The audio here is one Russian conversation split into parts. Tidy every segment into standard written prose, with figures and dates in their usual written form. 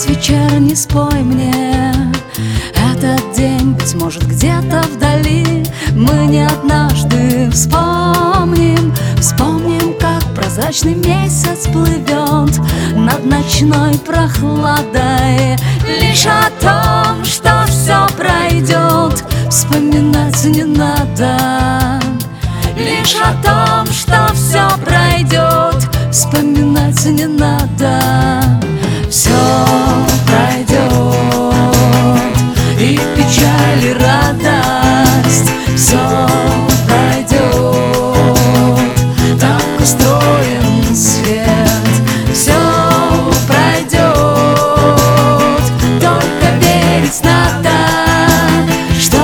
весь вечерний спой мне этот день, быть может, где-то вдали. Мы не однажды вспомним, как прозрачный месяц плывет над ночной прохладой. Лишь о том, что все пройдет, вспоминать не надо. Лишь о том, что все пройдет, вспоминать не надо. Все пройдет, и печаль, и радость. Все пройдет, так устроен свет. Все пройдет, только верить надо, что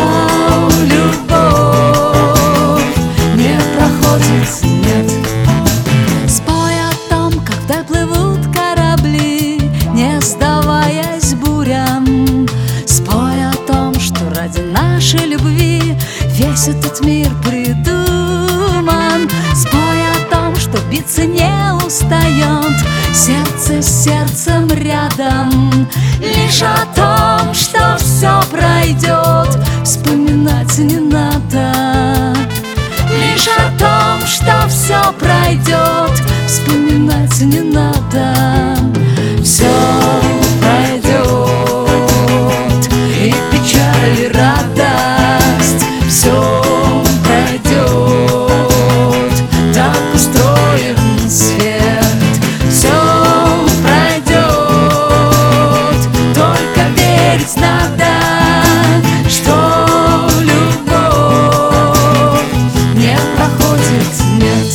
любовь не проходит, нет. Спой о том, как вдаль плывут корабли, не сдаваясь бурям. Спой о том, что ради нашей любви весь этот мир придуман. Спой о том, что биться не устает сердце с сердцем рядом. Лишь о том, что все пройдет, вспоминать не надо. Лишь о том, что все пройдет, вспоминать не надо. Все пройдет, и печаль, и радость. Все пройдет, так устроен свет. Все пройдет, только верить надо, что любовь не проходит, нет.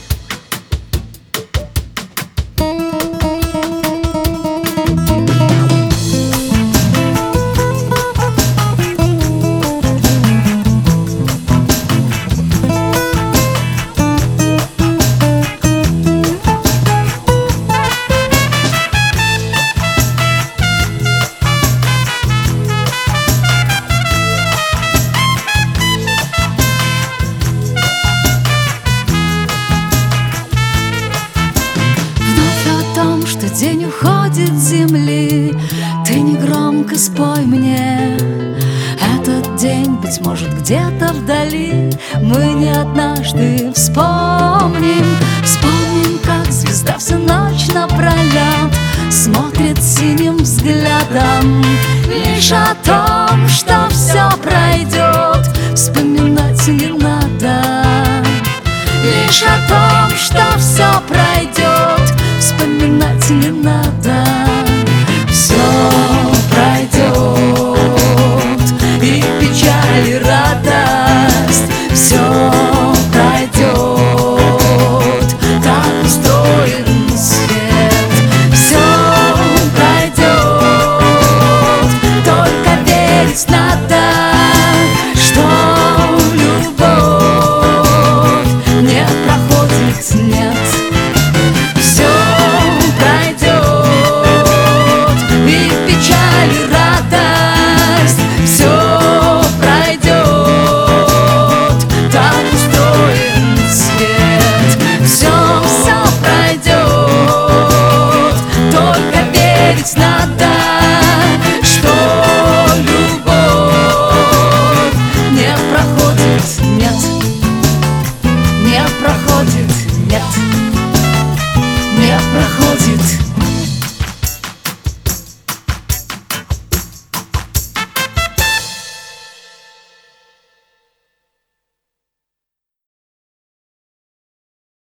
День уходит с земли, ты негромко спой мне этот день, быть может, где-то вдали. Мы не однажды вспомним, как звезда всю ночь напролет смотрит синим взглядом. Лишь о том, что все пройдет,